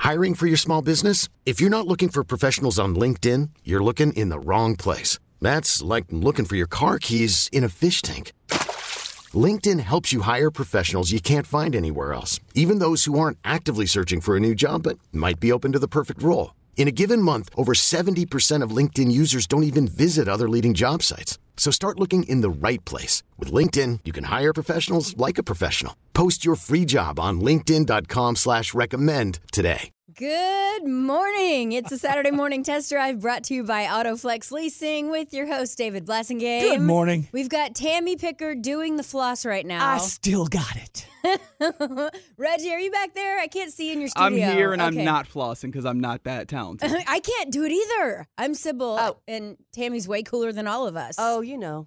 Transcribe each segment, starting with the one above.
Hiring for your small business? If you're not looking for professionals on LinkedIn, you're looking in the wrong place. That's like looking for your car keys in a fish tank. LinkedIn helps you hire professionals you can't find anywhere else, even those who aren't actively searching for a new job but might be open to the perfect role. In a given month, over 70% of LinkedIn users don't even visit other leading job sites. So start looking in the right place. With LinkedIn, you can hire professionals like a professional. Post your free job on linkedin.com/recommend today. Good morning. It's a Saturday morning test drive brought to you by AutoFlex Leasing with your host, David Blassingame. Good morning. We've got Tammy Picker doing the floss right now. I still got it. Reggie, are you back there? I can't see you in your studio. I'm here and Okay. I'm not flossing because I'm not that talented. I can't do it either. I'm Sybil, and Tammy's way cooler than all of us. Oh, you know.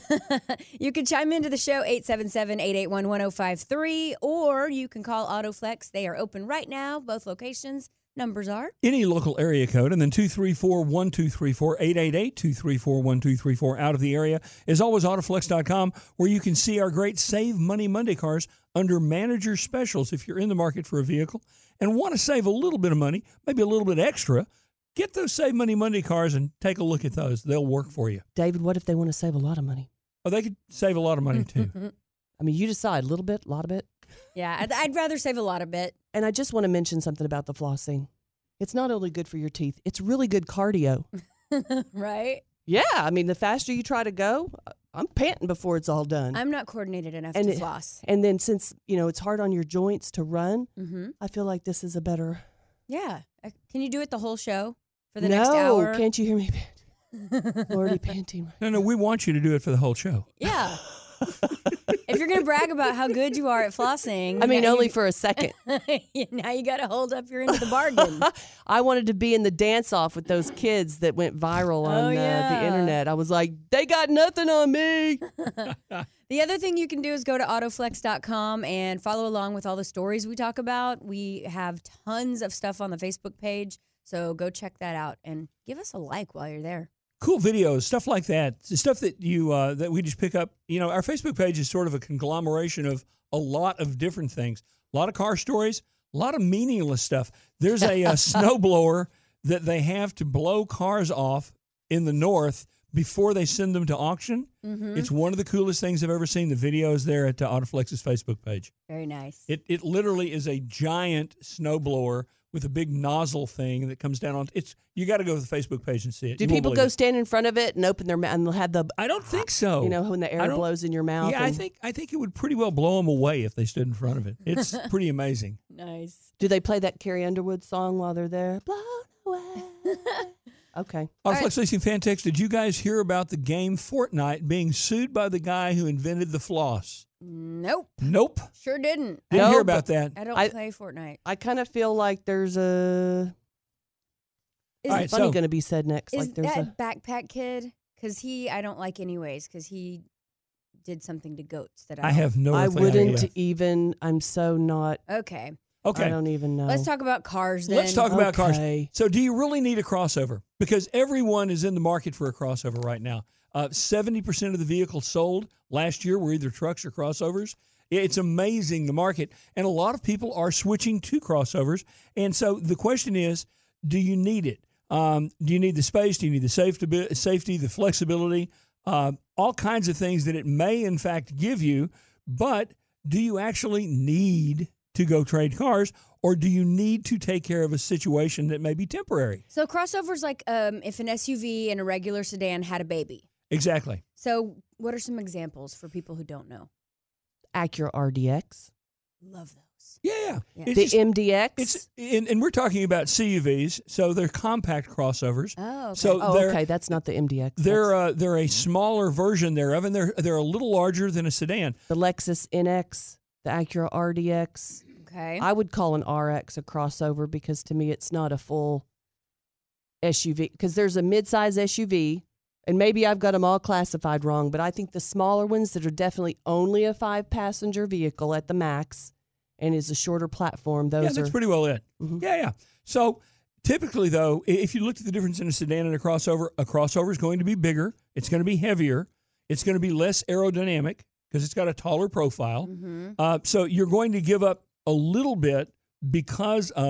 You can chime into the show, 877-881-1053, or you can call AutoFlex. They are open right now, both locations. Numbers are? Any local area code, and then 234-1234, 888-234-1234. Out of the area is always Autoflex.com, where you can see our great Save Money Monday cars under manager specials. If you're in the market for a vehicle and want to save a little bit of money, maybe a little bit extra, get those Save Money Monday cars and take a look at those. They'll work for you. David, what if they want to save a lot of money? Oh, they could save a lot of money, too. I mean, you decide, a little bit, a lot of it. Yeah, I'd rather save a lot of bit. And I just want to mention something about the flossing. It's not only good for your teeth, it's really good cardio. Right? Yeah, I mean, the faster you try to go, I'm panting before it's all done. I'm not coordinated enough to floss. And then since, it's hard on your joints to run, I feel like this is a better... Yeah. Can you do it the whole show for the next hour? No, can't you hear me pant? Already panting. No, we want you to do it for the whole show. Yeah. If you're going to brag about how good you are at flossing. I mean, only for a second. Now you got to hold up your end of the bargain. I wanted to be in the dance-off with those kids that went viral on the internet. I was like, they got nothing on me. The other thing you can do is go to autoflex.com and follow along with all the stories we talk about. We have tons of stuff on the Facebook page, so go check that out and give us a like while you're there. Cool videos, stuff like that, stuff that you that we just pick up. Our Facebook page is sort of a conglomeration of a lot of different things. A lot of car stories, a lot of meaningless stuff. There's a snowblower that they have to blow cars off in the north before they send them to auction. Mm-hmm. It's one of the coolest things I've ever seen. The video is there at Autoflex's Facebook page. Very nice. It literally is a giant snowblower with a big nozzle thing that comes down on. You got to go to the Facebook page and see it. Do people go stand in front of it and open their mouth and have the? I don't think so. When the air blows in your mouth. Yeah, I think it would pretty well blow them away if they stood in front of it. It's pretty amazing. Nice. Do they play that Carrie Underwood song while they're there? Blown away. Okay. Autoflex Leasing Fan Text, did you guys hear about the game Fortnite being sued by the guy who invented the floss? Nope. Sure didn't. Didn't hear about that. I don't play Fortnite. I kind of feel like there's a... Is funny going to be said next? Is like there's that Backpack Kid? Because I don't like anyways, because he did something to goats that I have no idea. I wouldn't even... I'm so not... Okay. I don't even know. Let's talk about cars then. Let's talk about cars. So do you really need a crossover? Because everyone is in the market for a crossover right now. 70% of the vehicles sold last year were either trucks or crossovers. It's amazing, the market. And a lot of people are switching to crossovers. And so the question is, do you need it? Do you need the space? Do you need the safety, the flexibility? All kinds of things that it may, in fact, give you. But do you actually need to go trade cars, or do you need to take care of a situation that may be temporary? So crossovers like if an SUV and a regular sedan had a baby. Exactly. So what are some examples for people who don't know? Acura RDX. Love those. Yeah. The MDX. And we're talking about CUVs, so they're compact crossovers. Oh, okay. So okay. That's not the MDX. They're a smaller version thereof, and they're a little larger than a sedan. The Lexus NX, the Acura RDX. Okay. I would call an RX a crossover because to me it's not a full SUV. Because there's a midsize SUV, and maybe I've got them all classified wrong, but I think the smaller ones that are definitely only a 5-passenger vehicle at the max and is a shorter platform, those that's pretty well it. Mm-hmm. Yeah. So typically, though, if you looked at the difference in a sedan and a crossover is going to be bigger. It's going to be heavier. It's going to be less aerodynamic because it's got a taller profile. Mm-hmm. So you're going to give up a little bit because of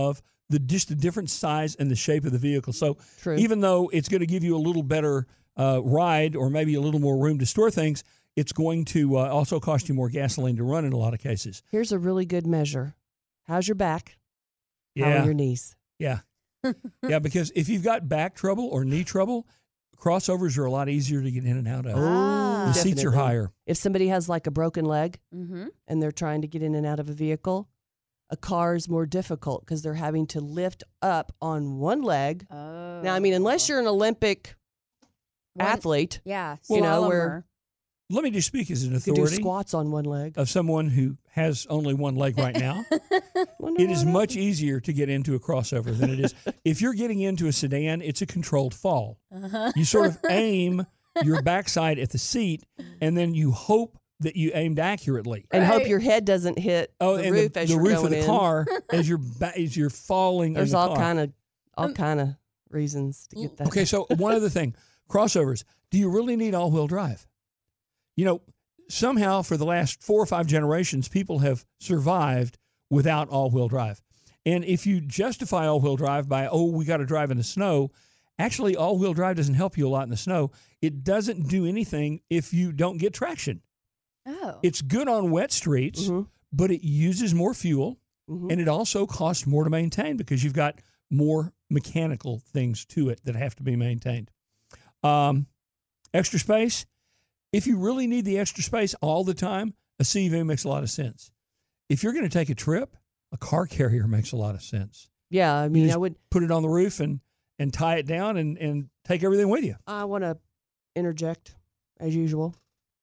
just the different size and the shape of the vehicle. So True. even though it's going to give you a little better ride or maybe a little more room to store things, it's going to also cost you more gasoline to run in a lot of cases. Here's a really good measure. How's your back? How Yeah. are your knees? Yeah. Yeah, because if you've got back trouble or knee trouble, crossovers are a lot easier to get in and out of. Ah. The seats are Definitely. higher. If somebody has like a broken leg Mm-hmm. and they're trying to get in and out of a vehicle, a car is more difficult because they're having to lift up on one leg. Oh. Now, I mean, unless you're an Olympic athlete, Yeah. you know, slalom where- or- Let me just speak as an you can do authority squats on one leg. of someone who has only one leg right now. Wonder It why is that much easier to get into a crossover than it is. If you're getting into a sedan, it's a controlled fall. You sort of aim your backside at the seat, and then you hope that you aimed accurately. And hope Right. your head doesn't hit Oh, the and roof the as you're roof going of the in. car as you're falling. There's in the all car. kind of reasons to get that. Okay, so one other thing, crossovers. Do you really need all-wheel drive? You know, somehow for the last 4 or 5 generations, people have survived without all-wheel drive. And if you justify all-wheel drive by, we got to drive in the snow, actually all-wheel drive doesn't help you a lot in the snow. It doesn't do anything if you don't get traction. Oh. It's good on wet streets, Mhm. but it uses more fuel, Mhm. and it also costs more to maintain because you've got more mechanical things to it that have to be maintained. Extra space. If you really need the extra space all the time, a CUV makes a lot of sense. If you're going to take a trip, a car carrier makes a lot of sense. Yeah, I You mean, just I would. put it on the roof and tie it down and take everything with you. I want to interject as usual.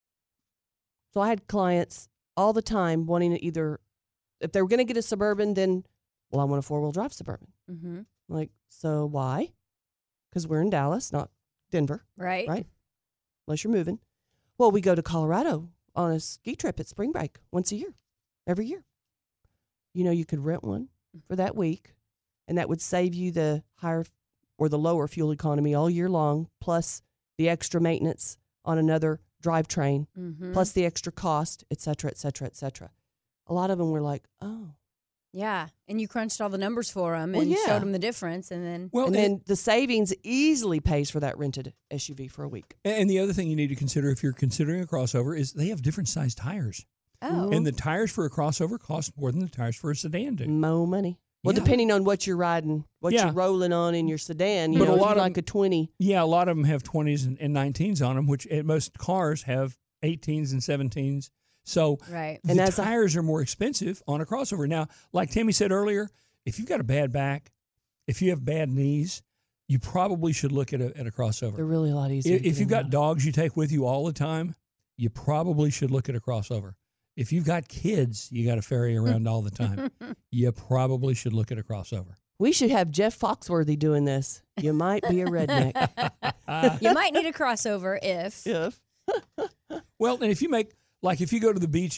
So I had clients all the time wanting to either, if they were going to get a Suburban, then, well, I want a 4-wheel drive Suburban. Mm-hmm. Like, so why? Because we're in Dallas, not Denver, Right. right? Unless you're moving. Well, we go to Colorado on a ski trip at spring break once a year, every year. You know, you could rent one for that week, and that would save you the higher or the lower fuel economy all year long, plus the extra maintenance on another drivetrain, Mm-hmm. plus the extra cost, et cetera, et cetera, et cetera. A lot of them were like, oh. Yeah. And you crunched all the numbers for them Well, and yeah. showed them the difference. And then, Well, And then the savings easily pays for that rented SUV for a week. and the other thing you need to consider if you're considering a crossover is they have different sized tires. oh. And the tires for a crossover cost more than the tires for a sedan do. More money. Well, Yeah. depending on what you're riding, what Yeah. you're rolling on in your sedan, you But know, a if lot you of like a 20. Yeah, a lot of them have 20s and 19s on them, which most cars have 18s and 17s. So Right. the And as a- tires are more expensive on a crossover. Now, like Tammy said earlier, if you've got a bad back, if you have bad knees, you probably should look at a They're crossover. really a lot easier. to If get you've in got and out. dogs you take with you all the time, you probably should look at a crossover. If you've got kids you got to ferry around all the time, you probably should look at a crossover. We should have Jeff Foxworthy doing this. You might be a redneck. You might need a crossover if. If. Well, and if you make, like if you go to the beach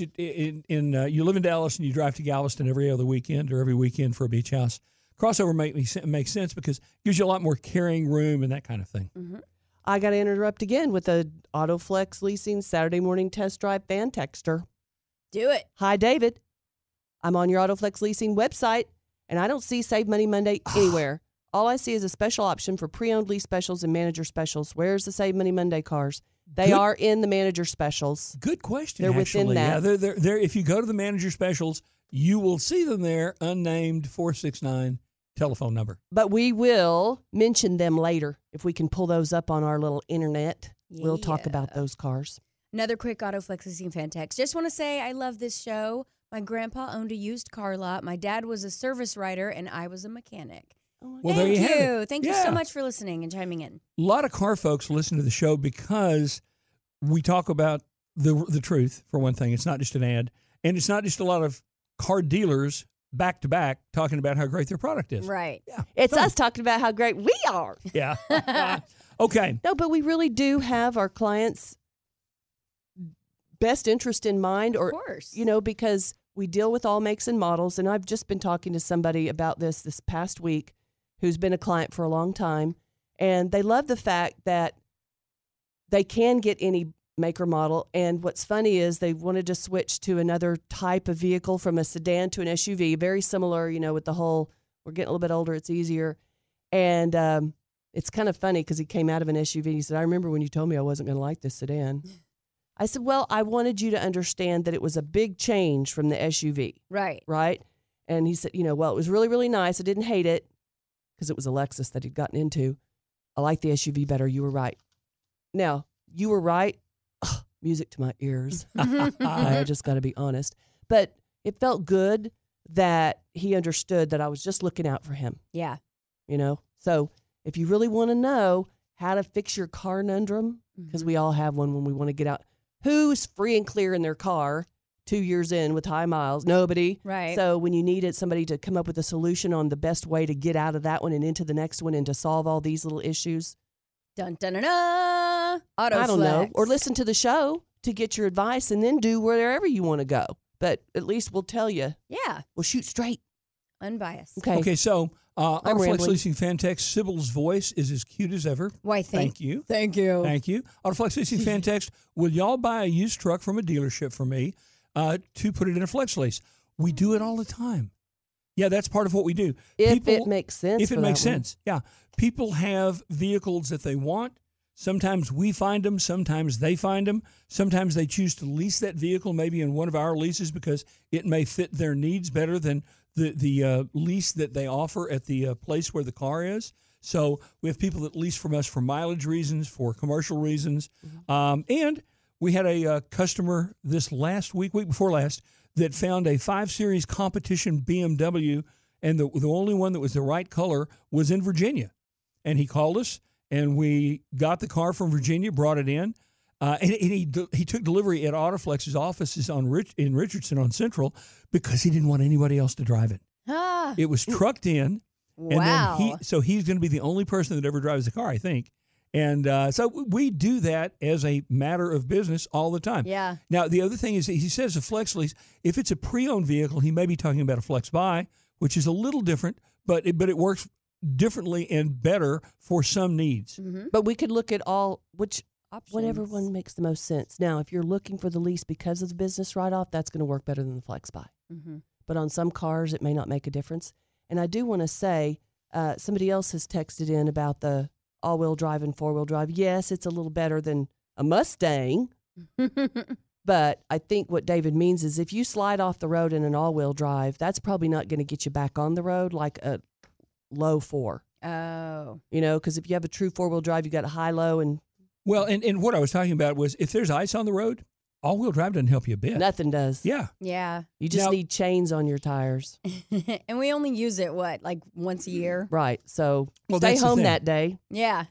you live in Dallas and you drive to Galveston every other weekend or every weekend for a beach house, crossover makes sense because it gives you a lot more carrying room and that kind of thing. Mm-hmm. I got to interrupt again with a AutoFlex Leasing Saturday morning test drive fan texter. Do it. Hi, David. I'm on your AutoFlex Leasing website, and I don't see Save Money Monday anywhere. All I see is a special option for pre-owned lease specials and manager specials. Where's the Save Money Monday cars? They Good. are in the manager specials. Good question. They're within actually. that. Yeah, they're. If you go to the manager specials, you will see them there, unnamed 469 telephone number. But we will mention them later if we can pull those up on our little internet. We'll talk Yeah. about those cars. Another quick AutoFlex Leasing fan text. Just want to say I love this show. My grandpa owned a used car lot. My dad was a service writer, and I was a mechanic. Oh my Well, God. there you Thank have you. it. Thank you Yeah. so much for listening and chiming in. A lot of car folks listen to the show because we talk about the truth, for one thing. It's not just an ad. And it's not just a lot of car dealers back to back talking about how great their product is. Right. Yeah. It's Fun. us talking about how great we are. Yeah. Okay. No, but we really do have our clients' best interest in mind, or Of course. you know, because we deal with all makes and models. And I've just been talking to somebody about this past week who's been a client for a long time, and they love the fact that they can get any make or model. And what's funny is they wanted to switch to another type of vehicle from a sedan to an SUV, very similar, you know, with the whole We're getting a little bit older. It's easier. And it's kind of funny because he came out of an SUV. He said, I remember when you told me I wasn't going to like this sedan. I said, well, I wanted you to understand that it was a big change from the SUV. Right. Right? And he said, well, it was really, really nice. I didn't hate it because it was a Lexus that he'd gotten into. I like the SUV better. You were right. Now, you were right. Ugh, music to my ears. I just got to be honest. But it felt good that he understood that I was just looking out for him. Yeah. So if you really want to know how to fix your car conundrum, because we all have one when we want to get out. Who's free and clear in their car 2 years in with high miles? Nobody. Right. So when you needed somebody to come up with a solution on the best way to get out of that one and into the next one and to solve all these little issues. Dun, dun, dun, dun. AutoFlex. I don't know. Or listen to the show to get your advice and then do wherever you want to go. But at least we'll tell you. Yeah. We'll shoot straight. Unbiased. Okay. So I'm Autoflex rambling. Leasing fan text, Sybil's voice is as cute as ever. Why, Thank you. Thank you. Thank you. Autoflex Leasing fan text, will y'all buy a used truck from a dealership for me to put it in a flex lease? We do it all the time. Yeah, that's part of what we do. If it makes sense. If it for makes that one. sense. Yeah. People have vehicles that they want. Sometimes we find them. Sometimes they find them. Sometimes they choose to lease that vehicle maybe in one of our leases because it may fit their needs better than the lease that they offer at the place where the car is. So we have people that lease from us for mileage reasons, for commercial reasons. And we had a customer this week before last, that found a 5 Series competition BMW, and the only one that was the right color was in Virginia. And he called us, and we got the car from Virginia, brought it in, and he took delivery at Autoflex's offices in Richardson on Central because he didn't want anybody else to drive it. Ah, It was trucked in, and wow. then he's going to be the only person that ever drives the car, I think. And so we do that as a matter of business all the time. Yeah. Now, the other thing is he says a flex lease. If it's a pre-owned vehicle, he may be talking about a flex buy, which is a little different, but it works differently and better for some needs. Mm-hmm. But we could look at whatever Options. one makes the most sense. Now, if you're looking for the lease because of the business write-off, that's going to work better than the flex buy. Mm-hmm. But on some cars, it may not make a difference. And I do want to say, somebody else has texted in about the all-wheel drive and four-wheel drive. Yes, it's a little better than a Mustang. But I think what David means is if you slide off the road in an all-wheel drive, that's probably not going to get you back on the road like a low 4. Oh. Because if you have a true four-wheel drive, you got a high-low and Well, and what I was talking about was if there's ice on the road, all-wheel drive doesn't help you a bit. nothing does. Yeah. Yeah. You just Now- need chains on your tires. And we only use it, like once a year? Right. So Well, stay that's the home thing. that day. Yeah.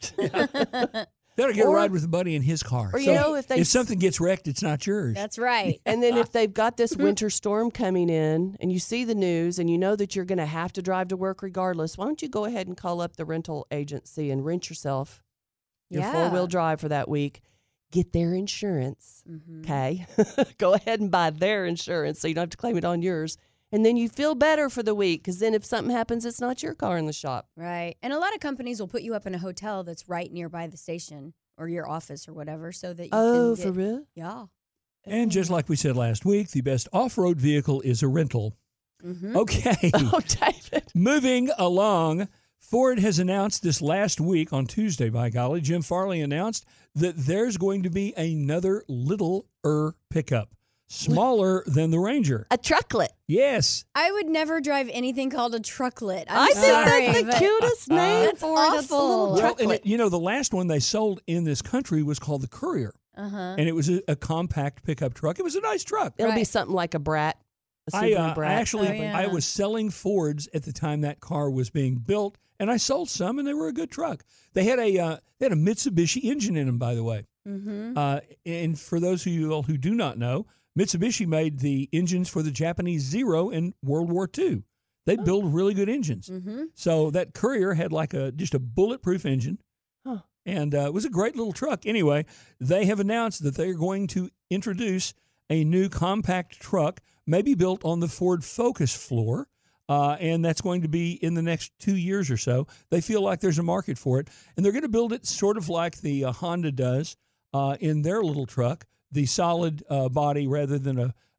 Better get a Or- ride with a buddy in his car. or, So if something gets wrecked, it's not yours. That's right. And then if they've got this winter storm coming in and you see the news and you know that you're going to have to drive to work regardless, why don't you go ahead and call up the rental agency and rent yourself your Yeah. four-wheel drive for that week. Get their insurance, Mhm. okay? Go ahead and buy their insurance so you don't have to claim it on yours. And then you feel better for the week because then if something happens, it's not your car in the shop. Right. And a lot of companies will put you up in a hotel that's right nearby the station or your office or whatever so that you Oh, can for get, real? Yeah. And just like we said last week, the best off-road vehicle is a rental. Mm-hmm. Okay. Oh, David. Moving along, Ford has announced this last week on Tuesday, by golly, Jim Farley announced that there's going to be another littler pickup, smaller than the Ranger. A trucklet. Yes. I would never drive anything called a trucklet. I I'm think sorry, that's the but cutest name That's for it. It's a little awful. Well, and trucklet. the last one they sold in this country was called the Courier, Uh-huh. and it was a compact pickup truck. It was a nice truck. It'll be Right. something like a Brat. A Subaru Brat. Oh, yeah. I was selling Fords at the time that car was being built, and I sold some, and they were a good truck. They had a Mitsubishi engine in them, by the way. Mm-hmm. And for those of you all who do not know, Mitsubishi made the engines for the Japanese Zero in World War II. They build really good engines. Mm-hmm. So that Courier had just a bulletproof engine. Huh. And it was a great little truck. Anyway, they have announced that they're going to introduce a new compact truck, maybe built on the Ford Focus floor, and that's going to be in the next 2 years or so. They feel like there's a market for it, and they're going to build it sort of like the Honda does in their little truck, the solid body rather than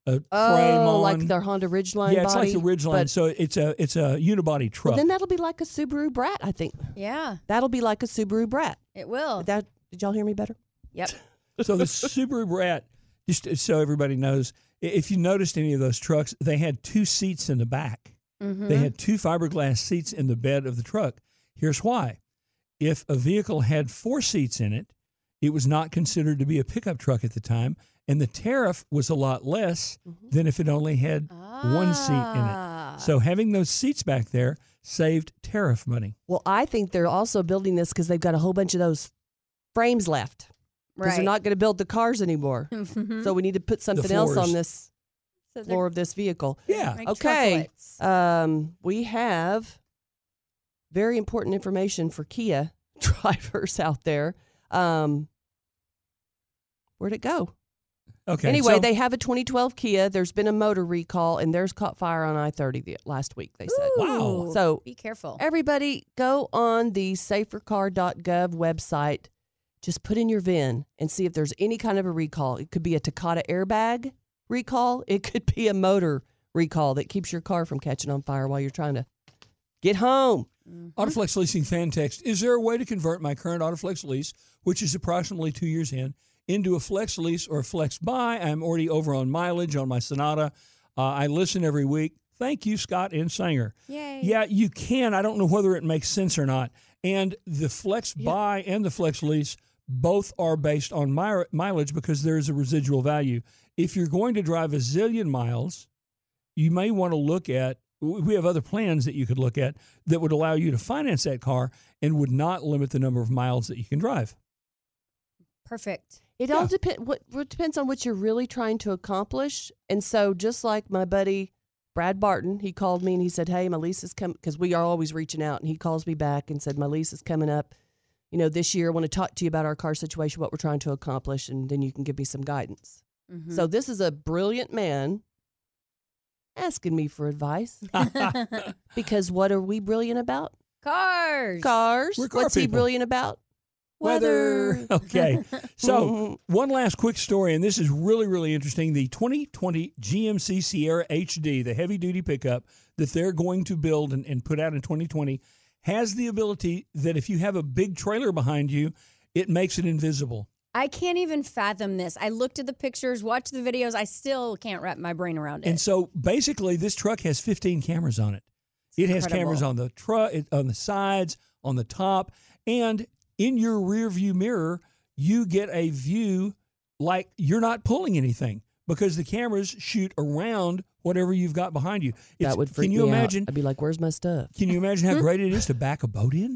frame on. like their Honda Ridgeline Yeah, it's body. like the Ridgeline. but- So it's a unibody truck. Well, then that'll be like a Subaru Brat, I think. Yeah, That'll be like a Subaru Brat. it will. Did y'all hear me better? Yep. So the Subaru Brat, just so everybody knows, if you noticed any of those trucks, they had 2 seats in the back. Mm-hmm. They had 2 fiberglass seats in the bed of the truck. Here's why. If a vehicle had 4 seats in it, it was not considered to be a pickup truck at the time, and the tariff was a lot less than if it only had 1 seat in it. So having those seats back there saved tariff money. Well, I think they're also building this because they've got a whole bunch of those frames left. Because they're not going to build the cars anymore. So we need to put something else on this floor of this vehicle. Yeah. Make Okay. chocolates. We have very important information for Kia drivers out there. Where'd it go? Okay. Anyway, so- they have a 2012 Kia. There's been a motor recall, and theirs caught fire on I-30 last week, they said. Wow. Ooh, So be careful. everybody go on the safercar.gov website. Just put in your VIN and see if there's any kind of a recall. It could be a Takata airbag recall. It could be a motor recall that keeps your car from catching on fire while you're trying to get home. Autoflex Leasing fan text. Is there a way to convert my current Autoflex lease, which is approximately 2 years in, into a flex lease or a flex buy? I'm already over on mileage on my Sonata. I listen every week. Thank you, Scott and Sanger. Yay. Yeah, you can. I don't know whether it makes sense or not. And the flex buy and the flex lease both are based on mileage because there is a residual value. If you're going to drive a zillion miles, you may want to look at, we have other plans that you could look at that would allow you to finance that car and would not limit the number of miles that you can drive. Perfect. It all depends on what you're really trying to accomplish. And so just like my buddy Brad Barton, he called me and he said, hey, my lease is coming, because we are always reaching out. And he calls me back and said, my lease is coming up. This year I want to talk to you about our car situation, what we're trying to accomplish, and then you can give me some guidance. Mm-hmm. So this is a brilliant man asking me for advice. Because what are we brilliant about? Cars. Cars. We're car What's he people. brilliant about? Weather. Okay. So one last quick story, and this is really, really interesting. The 2020 GMC Sierra HD, the heavy-duty pickup that they're going to build and put out in 2020, has the ability that if you have a big trailer behind you, it makes it invisible. I can't even fathom this. I looked at the pictures, watched the videos. I still can't wrap my brain around it. And so basically this truck has 15 cameras on it. It has incredible. cameras on the truck, on the sides, on the top, and in your rear view mirror, you get a view like you're not pulling anything because the cameras shoot around whatever you've got behind you. That would freak Can you me imagine? out. I'd be like, where's my stuff? Can you imagine how great it is to back a boat in?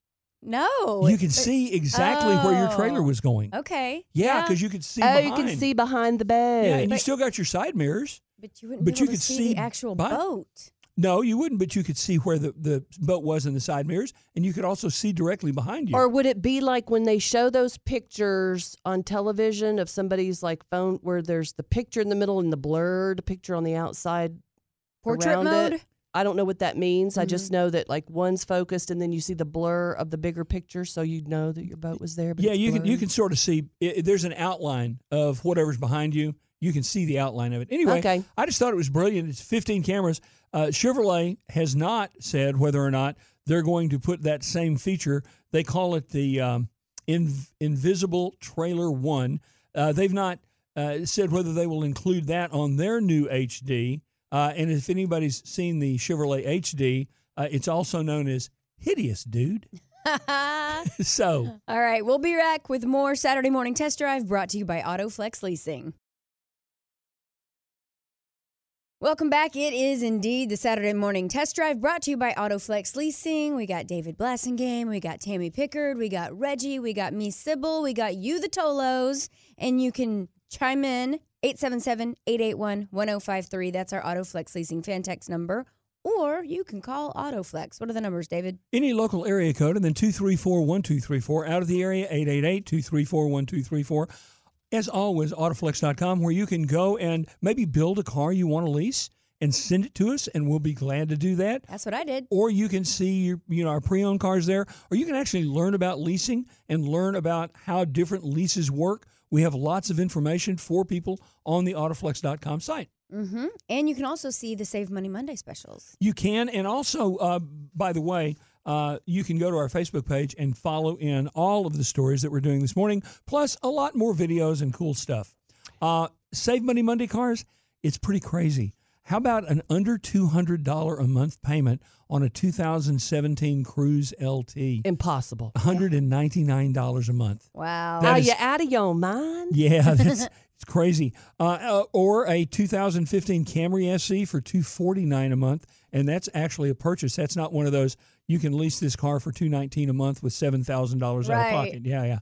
no. You can see exactly where your trailer was going. Okay. Yeah, because you could see Oh, behind. you can see behind the bed. Yeah, and you still got your side mirrors. But you wouldn't But be you able to could see see the actual by- boat. No, you wouldn't, but you could see where the boat was in the side mirrors, and you could also see directly behind you. Or would it be like when they show those pictures on television of somebody's like phone where there's the picture in the middle and the blurred picture on the outside? Portrait around mode? It? I don't know what that means. I just know that like one's focused and then you see the blur of the bigger picture, so you know that your boat was there. But Yeah, it's you blurry. can sort of see. There's an outline of whatever's behind you. You can see the outline of it. Anyway, Okay. I just thought it was brilliant. It's 15 cameras. Chevrolet has not said whether or not they're going to put that same feature. They call it the Invisible Trailer 1. They've not said whether they will include that on their new HD. And if anybody's seen the Chevrolet HD, it's also known as Hideous, dude. So, All right, we'll be back with more Saturday Morning Test Drive brought to you by AutoFlex Leasing. Welcome back. It is indeed the Saturday Morning Test Drive brought to you by AutoFlex Leasing. We got David Blassingame, we got Tammy Pickard, we got Reggie, we got me, Sybil, we got you, the Tolos, and you can chime in 877-881-1053. That's our AutoFlex Leasing fan text number. Or you can call AutoFlex. What are the numbers, David? any local area code, and then 234-1234. Out of the area, 888-234-1234. As always, Autoflex.com, where you can go and maybe build a car you want to lease and send it to us, and we'll be glad to do that. That's what I did. Or you can see our pre-owned cars there, or you can actually learn about leasing and learn about how different leases work We have lots of information for people on the Autoflex.com site. Mm-hmm. And you can also see the Save Money Monday specials. You can, and also, by the way, you can go to our Facebook page and follow in all of the stories that we're doing this morning, plus a lot more videos and cool stuff. Save Money Monday cars, it's pretty crazy. How about an under $200 a month payment on a 2017 Cruise LT? Impossible. $199 a month. Wow. That Are is- you out of your mind? Yeah, it's crazy. Or a 2015 Camry SE for $249 a month, and that's actually a purchase. That's not one of those you can lease this car for $219 a month with $7,000 out of Right. pocket. Yeah.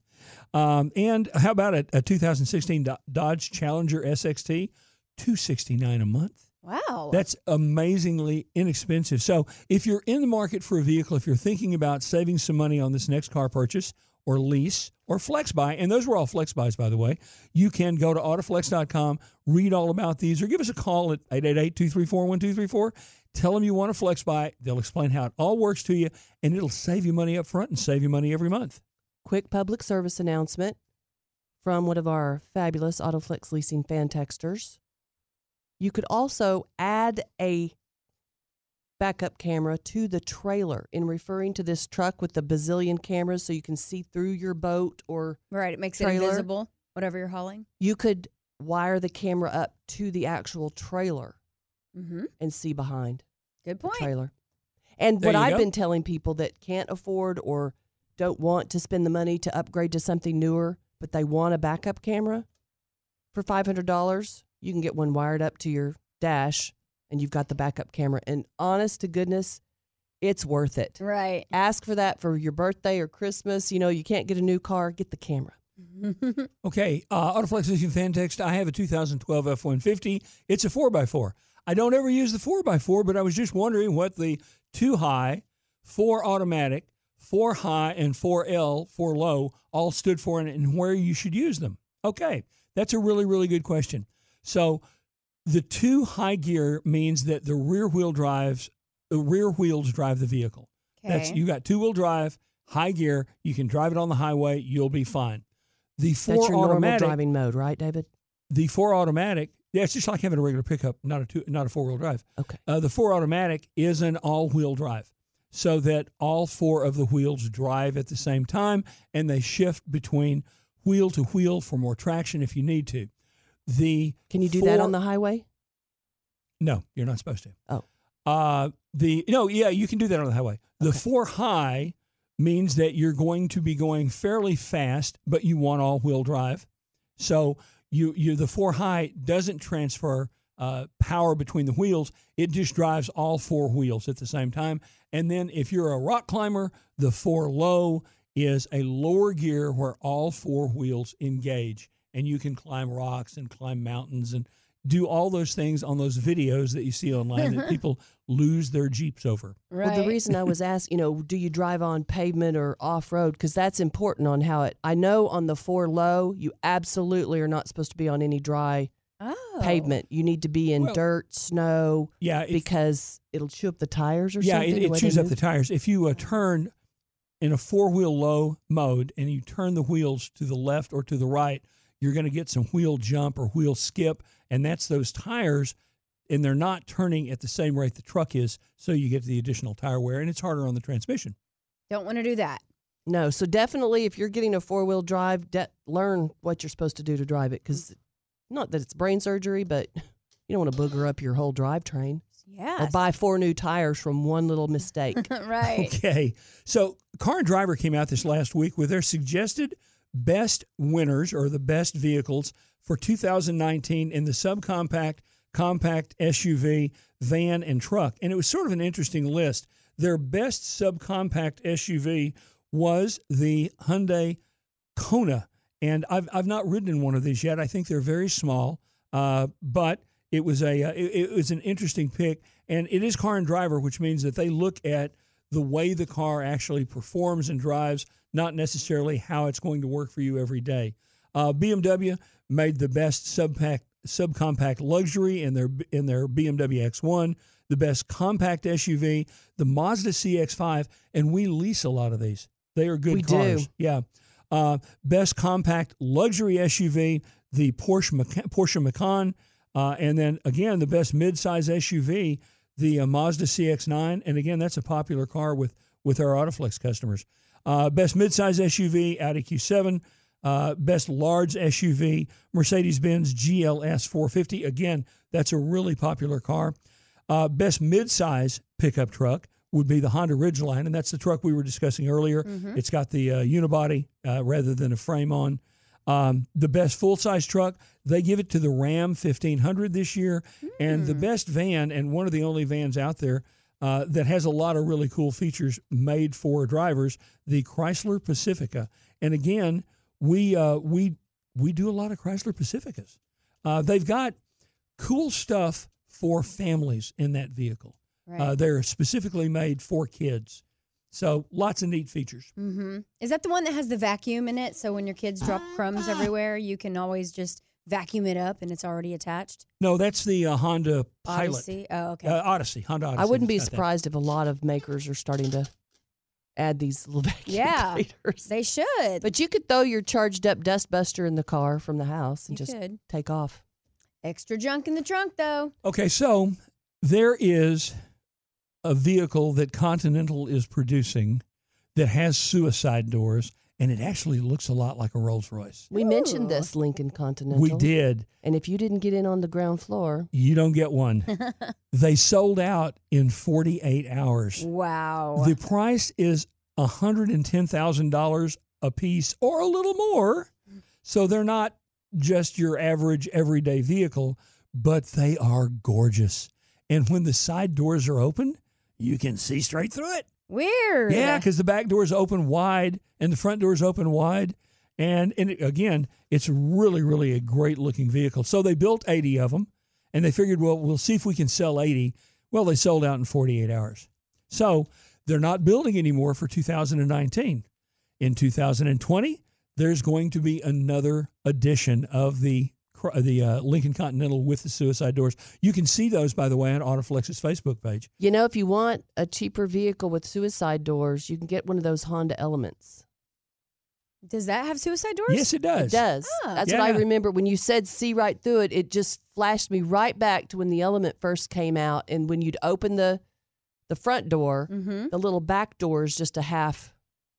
And how about a 2016 Dodge Challenger SXT, $269 a month? Wow. That's amazingly inexpensive. So if you're in the market for a vehicle, if you're thinking about saving some money on this next car purchase or lease or flex buy, and those were all flex buys, by the way, you can go to Autoflex.com, read all about these, or give us a call at 888-234-1234. Tell them you want a flex buy. They'll explain how it all works to you, and it'll save you money up front and save you money every month. Quick public service announcement from one of our fabulous Autoflex leasing fan texters. You could also add a backup camera to the trailer in referring to this truck with the bazillion cameras so you can see through your boat or right. It makes trailer. it invisible, whatever you're hauling. you could wire the camera up to the actual trailer Mm-hmm. and see behind Good the point. trailer. And There what you I've go. been telling people that can't afford or don't want to spend the money to upgrade to something newer, but they want a backup camera for $500, you can get one wired up to your dash and you've got the backup camera. And honest to goodness, it's worth it. Right. Ask for that for your birthday or Christmas. You know, you can't get a new car, get the camera. Okay, Autoflex Leasing Fan Text. I have a 2012 F-150. It's a 4x4. I don't ever use the 4x4, but I was just wondering what the 2 high, 4 automatic, 4 high, and 4L, 4 low, all stood for and where you should use them. Okay, that's a really, really good question. So the 2 high gear means that the rear wheels drive the vehicle. That's Okay. you got 2-wheel drive, high gear. You can drive it on the highway. You'll be fine. The 4 That's your normal automatic. driving mode, right, David? The 4 automatic, yeah, it's just like having a regular pickup, not a 4-wheel drive. Okay. The 4 automatic is an all-wheel drive, so that all 4 of the wheels drive at the same time, and they shift between wheel to wheel for more traction if you need to. Can you do that on the highway? No, you're not supposed to. Oh. You can do that on the highway. The Okay. 4 high means that you're going to be going fairly fast, but you want all-wheel drive. So the 4 high doesn't transfer power between the wheels. It just drives all 4 wheels at the same time. And then if you're a rock climber, the 4 low is a lower gear where all 4 wheels engage, and you can climb rocks and climb mountains and do all those things on those videos that you see online that people lose their Jeeps over. Right. Well, the reason I was asking, do you drive on pavement or off-road? Because that's important on how it. I know on the 4 low, you absolutely are not supposed to be on any dry Oh. pavement. You need to be in Well, dirt, snow, Yeah, because it'll chew up the tires or yeah, something. the it way chews they up the move. tires. If you turn in a 4-wheel low mode and you turn the wheels to the left or to the right, you're going to get some wheel jump or wheel skip, and that's those tires, and they're not turning at the same rate the truck is, so you get the additional tire wear, and it's harder on the transmission. Don't want to do that. No, so definitely if you're getting a 4-wheel drive, learn what you're supposed to do to drive it. Because not that it's brain surgery, but you don't want to booger up your whole drivetrain Yeah. or buy 4 new tires from one little mistake. Right. Okay, so Car and Driver came out this last week with their suggested best winners or the best vehicles for 2019 in the subcompact, compact, SUV, van, and truck. And it was sort of an interesting list. Their best subcompact SUV was the Hyundai Kona. And I've not ridden in one of these yet. I think they're very small, but it was an interesting pick. And it is Car and Driver, which means that they look at the way the car actually performs and drives, not necessarily how it's going to work for you every day. BMW made the best subcompact luxury in their BMW X1, the best compact SUV, the Mazda CX-5, and we lease a lot of these. They are good We cars. do. Yeah. Best compact luxury SUV, the Porsche Macan. And then, again, the best midsize SUV, the Mazda CX-9. And, again, that's a popular car with our Autoflex customers. Best midsize SUV, Audi Q7. Best large SUV, Mercedes-Benz GLS 450. Again, that's a really popular car. Best midsize pickup truck would be the Honda Ridgeline, and that's the truck we were discussing earlier. Mm-hmm. It's got the unibody rather than a frame on. The best full-size truck, they give it to the Ram 1500 this year. And the best van, and one of the only vans out there that has a lot of really cool features made for drivers, the Chrysler Pacifica. And again, we do a lot of Chrysler Pacificas. They've got cool stuff for families in that vehicle. Right. They're specifically made for kids. So lots of neat features. Mm-hmm. Is that the one that has the vacuum in it? So when your kids drop crumbs everywhere, you can always just vacuum it up and it's already attached? No, that's the Honda Pilot. Odyssey? Oh, okay. Odyssey, Honda Odyssey. I wouldn't be surprised if a lot of makers are starting to add these little vacuum cleaners. They should. But you could throw your charged up dust buster in the car from the house and take off. Extra junk in the trunk, though. Okay, so there is a vehicle that Continental is producing that has suicide doors, and it actually looks a lot like a Rolls Royce. We mentioned this Lincoln Continental. We did. And if you didn't get in on the ground floor, you don't get one. They sold out in 48 hours. Wow. The price is $110,000 a piece or a little more. So they're not just your average everyday vehicle, but they are gorgeous. And when the side doors are open, you can see straight through it. Weird. Yeah, because the back doors open wide and the front doors open wide. And again, it's really, really a great-looking vehicle. So they built 80 of them, and they figured, well, we'll see if we can sell 80. Well, they sold out in 48 hours. So they're not building anymore for 2019. In 2020, there's going to be another edition of the Lincoln Continental with the suicide doors. You can see those, by the way, on Autoflex's Facebook page. You know, if you want a cheaper vehicle with suicide doors, you can get one of those Honda Elements. Does that have suicide doors? Yes, it does. It does. That's what I remember. When you said see right through it, it just flashed me right back to when the Element first came out. And when you'd open the front door, the little back door is just a half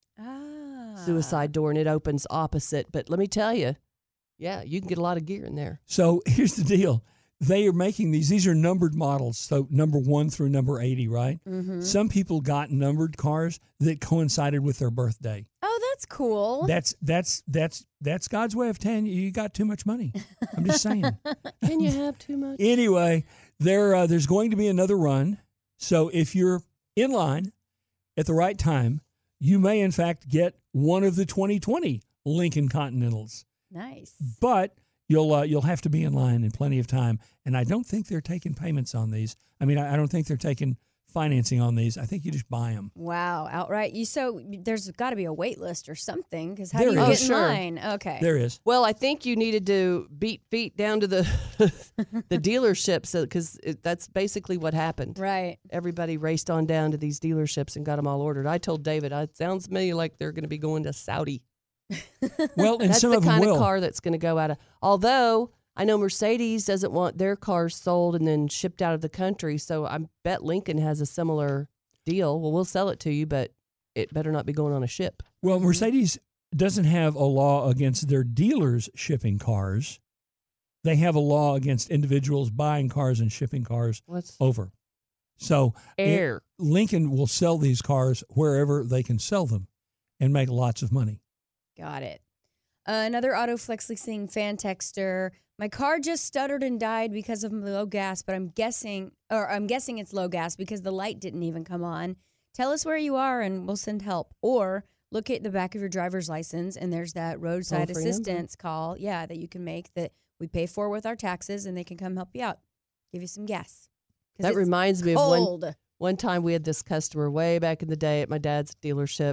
suicide door, and it opens opposite. But let me tell you, yeah, you can get a lot of gear in there. So here's the deal. They are making these. These are numbered models, so number 1 through number 80, right? Mm-hmm. Some people got numbered cars that coincided with their birthday. Oh, that's cool. That's God's way of telling you got too much money. I'm just saying. Can you have too much? Anyway, there's going to be another run. So if you're in line at the right time, you may, in fact, get one of the 2020 Lincoln Continentals. Nice. But you'll have to be in line in plenty of time. And I don't think they're taking payments on these. I mean, I don't think they're taking financing on these. I think you just buy them. Wow, outright. So there's got to be a wait list or something, because how do you get in line? Okay. There is. Well, I think you needed to beat feet down to the the dealerships, because that's basically what happened. Right. Everybody raced on down to these dealerships and got them all ordered. I told David, it sounds to me like they're going to be going to Saudi. Well, and that's some the of them kind will. of car that's going to go out of. Although I know Mercedes doesn't want their cars sold and then shipped out of the country, so I bet Lincoln has a similar deal. Well, we'll sell it to you, but it better not be going on a ship. Well, Mercedes doesn't have a law against their dealers shipping cars. They have a law against individuals buying cars and shipping cars over. So Lincoln will sell these cars wherever they can sell them and make lots of money. Got it. Another Autoflex leasing fan texter. My car just stuttered and died because of low gas, but I'm guessing it's low gas because the light didn't even come on. Tell us where you are and we'll send help. Or look at the back of your driver's license and there's that roadside assistance call, that you can make that we pay for with our taxes, and they can come help you out, give you some gas. That reminds me cold. of one time we had this customer way back in the day at my dad's dealership.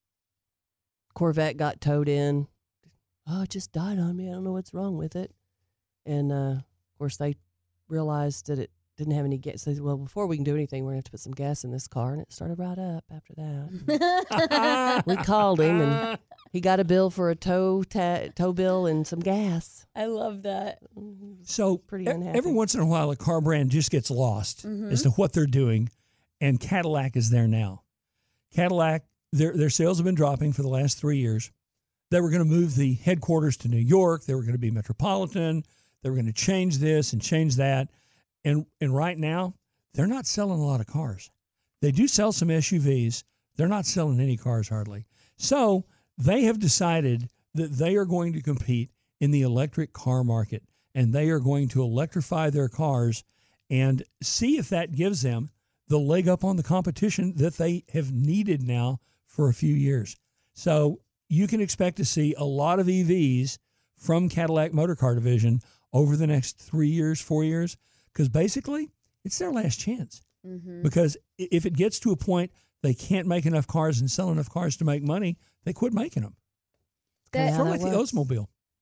Corvette got towed in. Oh, it just died on me. I don't know what's wrong with it. And, of course, they realized that it didn't have any gas. They said, well, before we can do anything, we're going to have to put some gas in this car. And it started right up after that. We called him, and He got a bill for a tow bill and some gas. I love that. So Pretty unhappy. every once in a while, a car brand just gets lost as to what they're doing, and Cadillac is there now. Cadillac, their sales have been dropping for the last 3 years. They were going to move the headquarters to New York. They were going to be Metropolitan. They were going to change this and change that. And right now, they're not selling a lot of cars. They do sell some SUVs. They're not selling any cars hardly. So they have decided that they are going to compete in the electric car market, and they are going to electrify their cars and see if that gives them the leg up on the competition that they have needed now for a few years. So you can expect to see a lot of EVs from Cadillac Motor Car Division over the next 3 years, 4 years, because basically it's their last chance. Because if it gets to a point they can't make enough cars and sell enough cars to make money, they quit making them. That- Sort of like the Oldsmobile.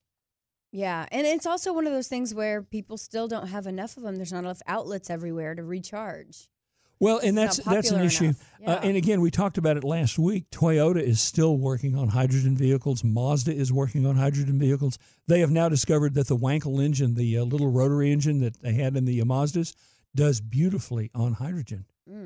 Yeah, and it's also one of those things where people still don't have enough of them. There's not enough outlets everywhere to recharge. Well, and It's that's not an popular issue. enough. Yeah. And again, we talked about it last week. Toyota is still working on hydrogen vehicles. Mazda is working on hydrogen vehicles. They have now discovered that the Wankel engine, the little rotary engine that they had in the Mazdas, does beautifully on hydrogen.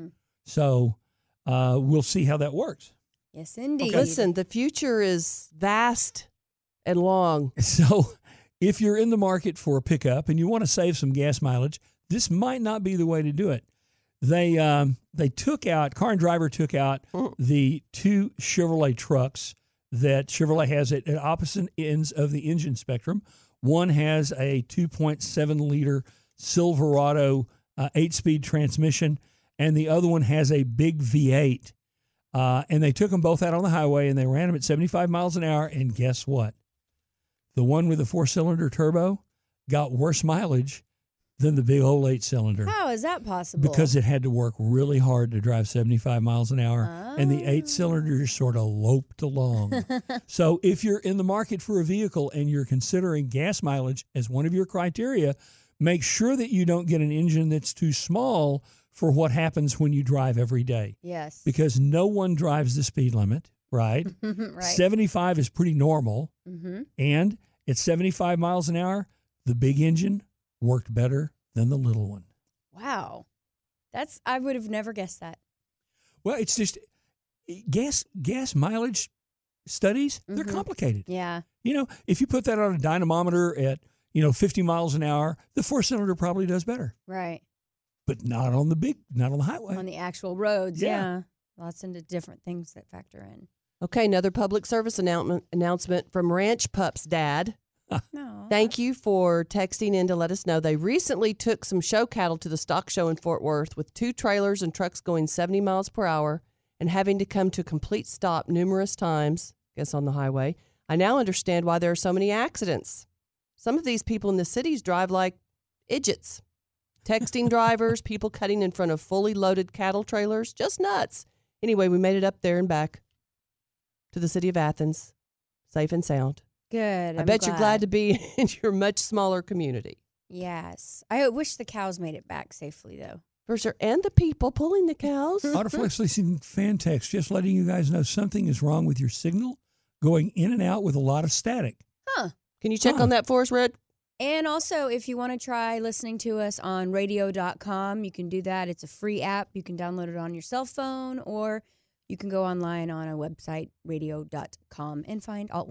So we'll see how that works. Yes, indeed. Listen, the future is vast and long. So if you're in the market for a pickup and you want to save some gas mileage, this might not be the way to do it. They took out, Car and Driver took out the two Chevrolet trucks that Chevrolet has at opposite ends of the engine spectrum. One has a 2.7-liter Silverado 8-speed transmission, and the other one has a big V8. And they took them both out on the highway, and they ran them at 75 miles an hour, and guess what? The one with the 4-cylinder turbo got worse mileage than the big old 8-cylinder. How is that possible? Because it had to work really hard to drive 75 miles an hour, and the 8-cylinder just sort of loped along. So if you're in the market for a vehicle and you're considering gas mileage as one of your criteria, make sure that you don't get an engine that's too small for what happens when you drive every day. Yes. Because no one drives the speed limit, right? Right. 75 is pretty normal. Mm-hmm. And at 75 miles an hour, the big engine worked better than the little one. Wow. I would have never guessed that. Well, it's just gas mileage studies, they're complicated. Yeah. You know, if you put that on a dynamometer at, 50 miles an hour, the 4-cylinder probably does better. Right. But not on the highway. On the actual roads. Yeah. Yeah. Lots into different things that factor in. Okay, another public service announcement from Ranch Pup's dad. No. Thank you for texting in to let us know. They recently took some show cattle to the stock show in Fort Worth with 2 trailers and trucks going 70 miles per hour and having to come to a complete stop numerous times, I guess on the highway. I now understand why there are so many accidents. Some of these people in the cities drive like idiots. Texting drivers, people cutting in front of fully loaded cattle trailers, just nuts. Anyway, we made it up there and back to the city of Athens, safe and sound. Good. I bet you're glad to be in your much smaller community. Yes. I wish the cows made it back safely, though. For sure. And the people pulling the cows. Autoflex Leasing fan text, just letting you guys know something is wrong with your signal, going in and out with a lot of static. Huh. Can you check on that for us, Red? And also, if you want to try listening to us on radio.com, you can do that. It's a free app. You can download it on your cell phone, or you can go online on our website, radio.com, and find Alt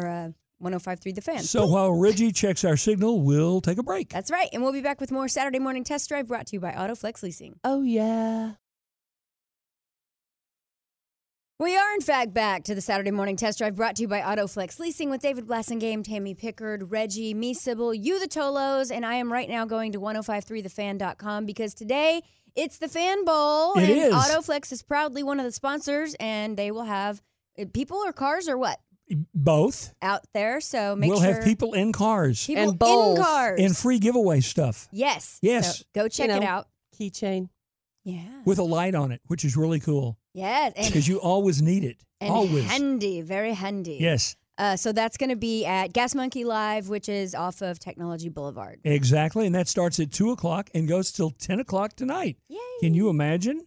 1053 The Fan. So while Reggie checks our signal, we'll take a break. That's right. And we'll be back with more Saturday Morning Test Drive brought to you by Autoflex Leasing. Oh, yeah. We are, in fact, back to the Saturday Morning Test Drive brought to you by Autoflex Leasing with David Blassingame, Tammy Pickard, Reggie, me, Sybil, you, the Tolos, and I am right now going to 1053thefan.com because today it's the Fan Bowl. It and is. Autoflex is proudly one of the sponsors, and they will have people or cars or what? Both. Out there, so make We'll sure. have people in cars People and bowls. in cars. and free giveaway stuff Yes. Yes. So go check it out. Keychain. Yeah. with a light on it, which is really cool Yes. because you always need it. And Always. handy, very handy. Yes, So that's going to be at Gas Monkey Live, which is off of Technology Boulevard. exactly. And that starts at 2 o'clock and goes till 10 o'clock tonight. Yay. Can you imagine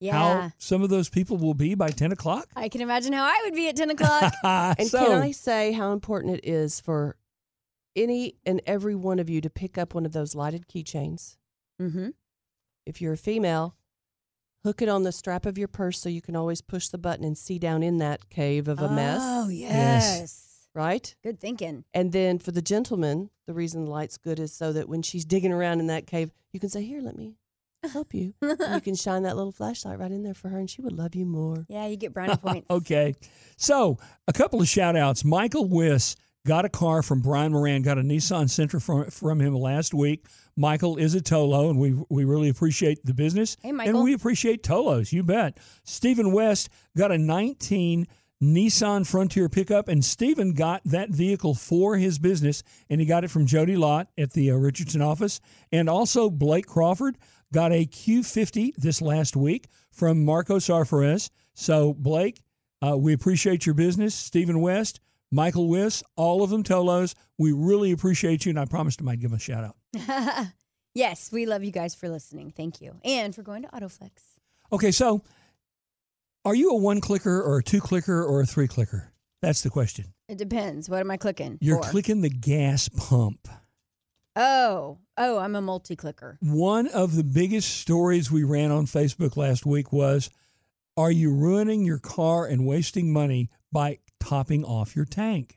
how some of those people will be by 10 o'clock? I can imagine how I would be at 10 o'clock. And can I say how important it is for any and every one of you to pick up one of those lighted keychains? Mm-hmm. If you're a female, hook it on the strap of your purse so you can always push the button and see down in that cave of a mess. Oh, yes. Right? Good thinking. And then for the gentleman, the reason the light's good is so that when she's digging around in that cave, you can say, here, let me help you. And you can shine that little flashlight right in there for her, and she would love you more. Yeah, you get brownie points. Okay. So a couple of shout outs. Michael Wiss got a car from Brian Moran, got a Nissan Sentra from him last week. Michael is a Tolo, and we really appreciate the business. Hey, Michael. And we appreciate Tolos, you bet. Stephen West got a 19 Nissan Frontier pickup, and Stephen got that vehicle for his business, and he got it from Jody Lott at the Richardson office. And also Blake Crawford got a Q50 this last week from Marco Sarfares. So, Blake, we appreciate your business. Stephen West, Michael Wiss, all of them Tolos. We really appreciate you, and I promised I might give them a shout out. Yes, we love you guys for listening. Thank you. And for going to AutoFlex. Okay, so are you a one-clicker or a two-clicker or a three-clicker? That's the question. It depends. What am I clicking You're for? clicking the gas pump. Oh, I'm a multi-clicker. One of the biggest stories we ran on Facebook last week was, are you ruining your car and wasting money by topping off your tank?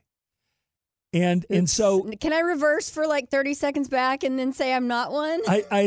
And so Can I reverse for like 30 seconds back and then say I'm not one?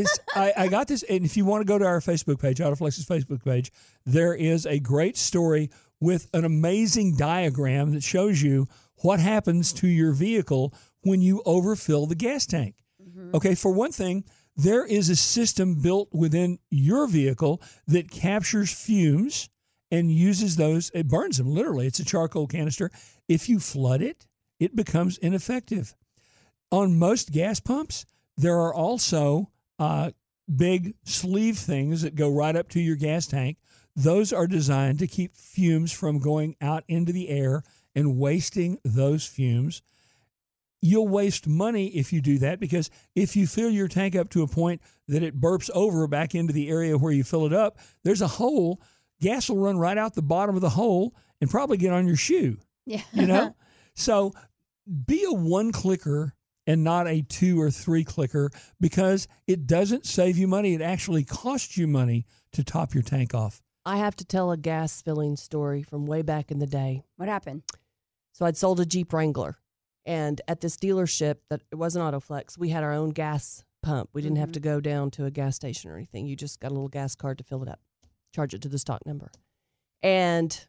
I got this. And if you want to go to our Facebook page, AutoFlex's Facebook page, there is a great story with an amazing diagram that shows you what happens to your vehicle when you overfill the gas tank. Mm-hmm. Okay, for one thing, there is a system built within your vehicle that captures fumes and uses those. It burns them, literally. It's a charcoal canister. If you flood it, it becomes ineffective. On most gas pumps, there are also big sleeve things that go right up to your gas tank. Those are designed to keep fumes from going out into the air and wasting those fumes. You'll waste money if you do that, because if you fill your tank up to a point that it burps over back into the area where you fill it up, there's a hole. Gas will run right out the bottom of the hole and probably get on your shoe. Yeah. You know? So be a one clicker and not a two or three clicker, because it doesn't save you money. It actually costs you money to top your tank off. I have to tell a gas filling story from way back in the day. What happened? So I'd sold a Jeep Wrangler, and at this dealership that it wasn't AutoFlex, we had our own gas pump. We didn't have to go down to a gas station or anything. You just got a little gas card to fill it up, charge it to the stock number. And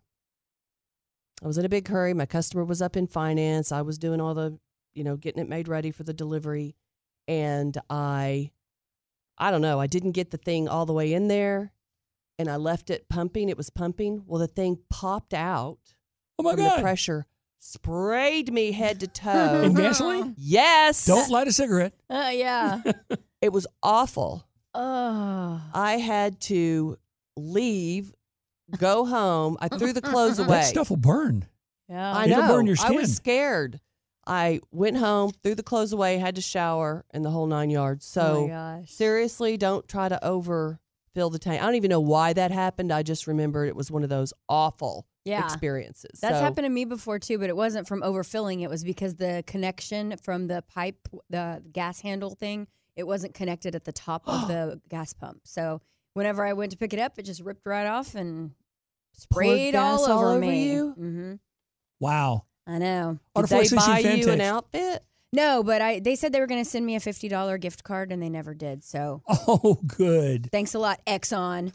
I was in a big hurry. My customer was up in finance. I was doing all the, getting it made ready for the delivery. And I don't know, I didn't get the thing all the way in there, and I left it pumping. It was pumping. Well, the thing popped out Oh my from God. the pressure, sprayed me head to toe. In gasoline? Yes. Don't light a cigarette. Yeah. It was awful. Oh. I had to leave, go home. I threw the clothes away. That stuff will burn. Yeah. I It'll know. burn your I was skin. scared. I went home, threw the clothes away, had to shower, and the whole 9 yards. Oh So my gosh. seriously, don't try to overfill the tank. I don't even know why that happened. I just remember it was one of those awful experiences. That's So, happened to me before too, but it wasn't from overfilling. It was because the connection from the pipe, the gas handle thing, it wasn't connected at the top of the gas pump. So whenever I went to pick it up, it just ripped right off and sprayed gas all over me. you? Mm-hmm. Wow. I know. Did AutoFlex they is buy you an Fantex. outfit? No, but they said they were going to send me a $50 gift card, and they never did. So Oh, good. thanks a lot, Exxon.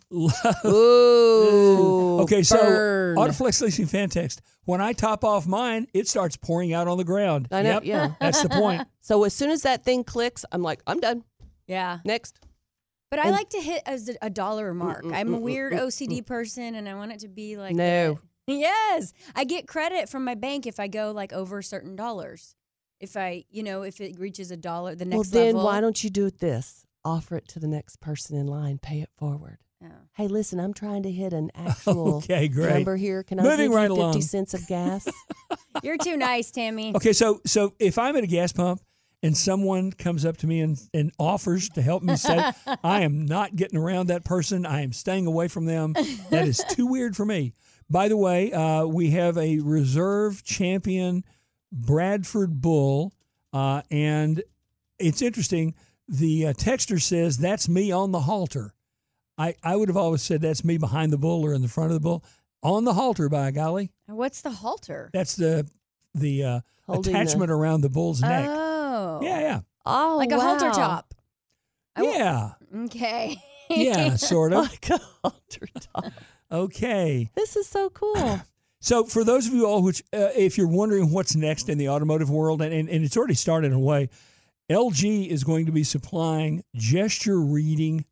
Ooh. Okay, so burn. AutoFlex Leasing Fantext. When I top off mine, it starts pouring out on the ground. I know, Yep, yeah. that's the point. So as soon as that thing clicks, I'm like, I'm done. Yeah. Next. But I And- like to hit a dollar mark. I'm a weird OCD person, and I want it to be like No. that. Yes, I get credit from my bank if I go like over certain dollars. If if it reaches $1, the next Well, then level. why don't you do it this? Offer it to the next person in line. Pay it forward. Oh. Hey, listen, I'm trying to hit an actual Okay, great. number here. Can I Moving give right you 50 along. cents of gas? You're too nice, Tammy. Okay, so if I'm at a gas pump and someone comes up to me and offers to help me save, I am not getting around that person. I am staying away from them. That is too weird for me. By the way, we have a reserve champion Bradford bull, and it's interesting. The texter says, that's me on the halter. I would have always said that's me behind the bull or in the front of the bull. On the halter, by golly. What's the halter? That's the attachment around the bull's neck. Oh. Yeah. Oh, like a halter top. Yeah. Okay. Yeah, sort of. Like a halter top. Okay. This is so cool. So for those of you all, which if you're wondering what's next in the automotive world, and it's already started in a way, LG is going to be supplying gesture reading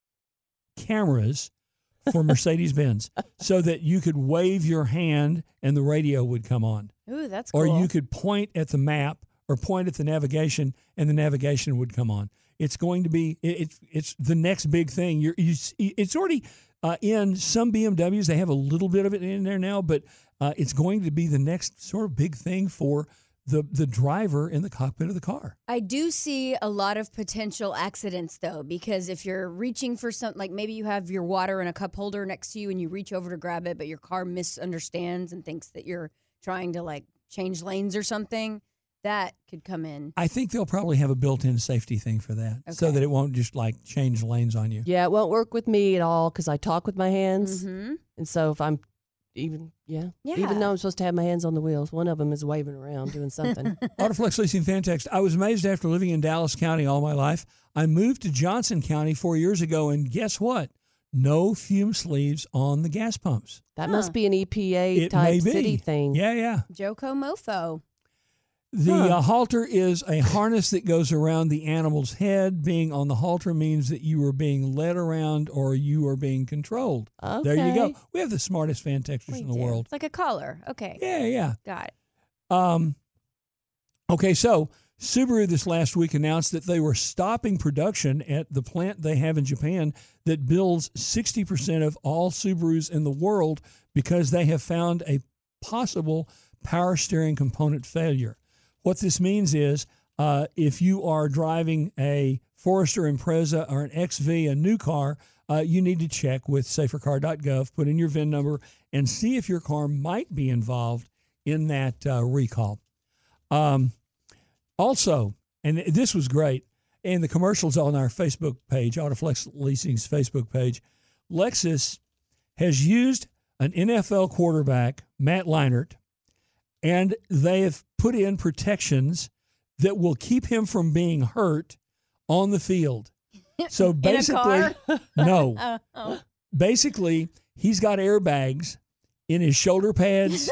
cameras for Mercedes-Benz so that you could wave your hand and the radio would come on. Ooh, that's cool. Or you could point at the map or point at the navigation and the navigation would come on. It's going to be, it's the next big thing. It's already in some BMWs. They have a little bit of it in there now, but it's going to be the next sort of big thing for the driver in the cockpit of the car. I do see a lot of potential accidents, though, because if you're reaching for something, like maybe you have your water in a cup holder next to you and you reach over to grab it, but your car misunderstands and thinks that you're trying to, like, change lanes or something, that could come in. I think they'll probably have a built-in safety thing for that so that it won't just, like, change lanes on you. Yeah, it won't work with me at all because I talk with my hands. Mm-hmm. And so if I'm even though I'm supposed to have my hands on the wheels, one of them is waving around doing something. Autoflex Leasing Fan Text. I was amazed after living in Dallas County all my life. I moved to Johnson County 4 years ago, and guess what? No fume sleeves on the gas pumps. That must be an EPA type city thing. Yeah. Joko Mofo. The halter is a harness that goes around the animal's head. Being on the halter means that you are being led around or you are being controlled. Okay. There you go. We have the smartest fan texters in the world. It's like a collar. Okay. Yeah. Got it. Okay, so Subaru this last week announced that they were stopping production at the plant they have in Japan that builds 60% of all Subarus in the world because they have found a possible power steering component failure. What this means is if you are driving a Forester Impreza or an XV, a new car, you need to check with safercar.gov, put in your VIN number, and see if your car might be involved in that recall. Also, and this was great, and the commercials on our Facebook page, Autoflex Leasing's Facebook page, Lexus has used an NFL quarterback, Matt Leinart, and they have put in protections that will keep him from being hurt on the field. So basically, in a car? No. Basically, he's got airbags in his shoulder pads,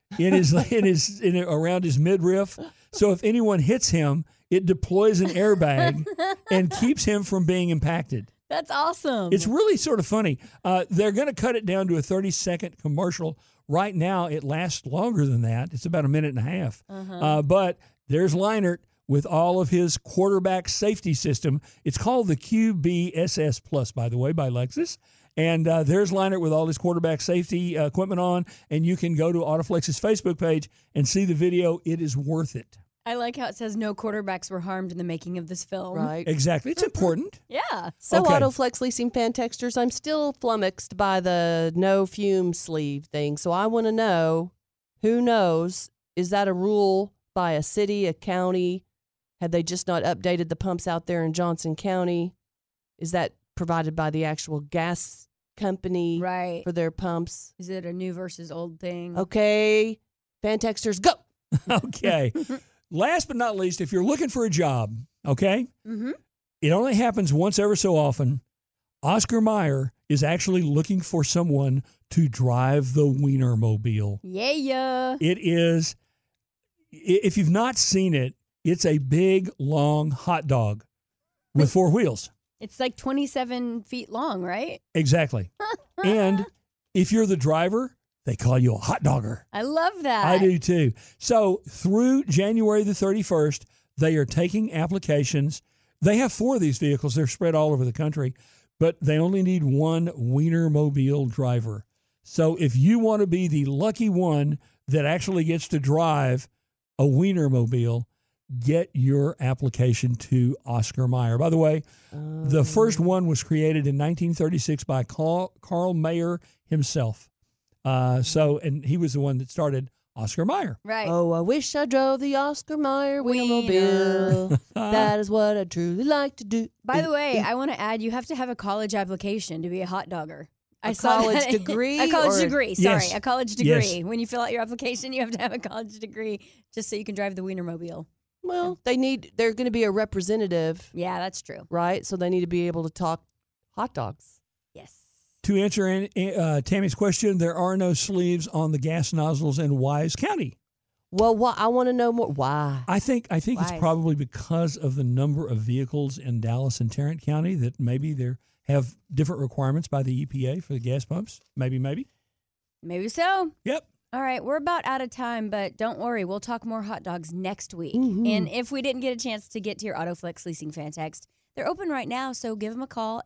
around his midriff. So if anyone hits him, it deploys an airbag and keeps him from being impacted. That's awesome. It's really sort of funny. They're going to cut it down to a 30-second commercial. Right now, it lasts longer than that. It's about a minute and a half. But there's Leinart with all of his quarterback safety system. It's called the QBSS Plus, by the way, by Lexus. And there's Leinart with all his quarterback safety equipment on. And you can go to Autoflex's Facebook page and see the video. It is worth it. I like how it says no quarterbacks were harmed in the making of this film. Right. Exactly. It's important. Yeah. So Okay. Autoflex Leasing fan texters, I'm still flummoxed by the no fume sleeve thing. So I want to know, who knows, is that a rule by a city, a county? Had they just not updated the pumps out there in Johnson County? Is that provided by the actual gas company Right. for their pumps? Is it a new versus old thing? Okay. Fan texters, go. Okay. Last but not least, if you're looking for a job, okay, it only happens once ever so often. Oscar Mayer is actually looking for someone to drive the Wienermobile. Yeah. It is, if you've not seen it, it's a big, long hot dog with four wheels. It's like 27 feet long, right? Exactly. And if you're the driver, they call you a hot dogger. I love that. I do too. So through January the 31st, they are taking applications. They have 4 of these vehicles. They're spread all over the country, but they only need one Wienermobile driver. So if you want to be the lucky one that actually gets to drive a Wienermobile, get your application to Oscar Mayer. By the way, the first one was created in 1936 by Carl Mayer himself. And he was the one that started Oscar Mayer. Right. Oh, I wish I drove the Oscar Mayer wheelmobile. That is what I truly like to do. By the way, I want to add, you have to have a college application to be a hot dogger. A college degree? A college degree, sorry. Yes. A college degree. Yes. When you fill out your application, you have to have a college degree just so you can drive the Wienermobile. Well, they're going to be a representative, Yeah, that's true. right? So they need to be able to talk hot dogs. Yes. To answer Tammy's question, there are no sleeves on the gas nozzles in Wise County. Well, I want to know more. Why? I think it's Wise. probably because of the number of vehicles in Dallas and Tarrant County that maybe they have different requirements by the EPA for the gas pumps. Maybe. Maybe so. Yep. All right, we're about out of time, but don't worry. We'll talk more hot dogs next week. Mm-hmm. And if we didn't get a chance to get to your AutoFlex Leasing fan text, they're open right now, so give them a call,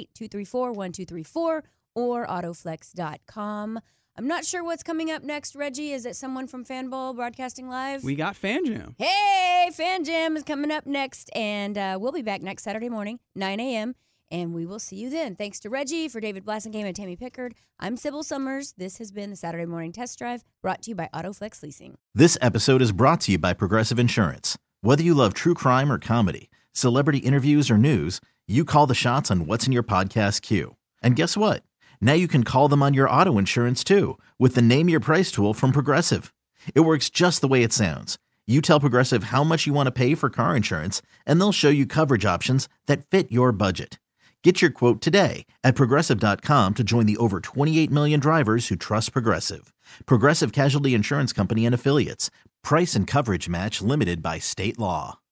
888-234-1234 or autoflex.com. I'm not sure what's coming up next, Reggie. Is it someone from Fanball Broadcasting Live? We got Fan Jam. Hey, Fan Jam is coming up next, and we'll be back next Saturday morning, 9 a.m., and we will see you then. Thanks to Reggie, for David Blassingame and Tammy Pickard. I'm Sybil Summers. This has been the Saturday Morning Test Drive, brought to you by AutoFlex Leasing. This episode is brought to you by Progressive Insurance. Whether you love true crime or comedy, celebrity interviews or news, you call the shots on what's in your podcast queue. And guess what? Now you can call them on your auto insurance too with the Name Your Price tool from Progressive. It works just the way it sounds. You tell Progressive how much you want to pay for car insurance, and they'll show you coverage options that fit your budget. Get your quote today at Progressive.com to join the over 28 million drivers who trust Progressive. Progressive Casualty Insurance Company and Affiliates. Price and coverage match limited by state law.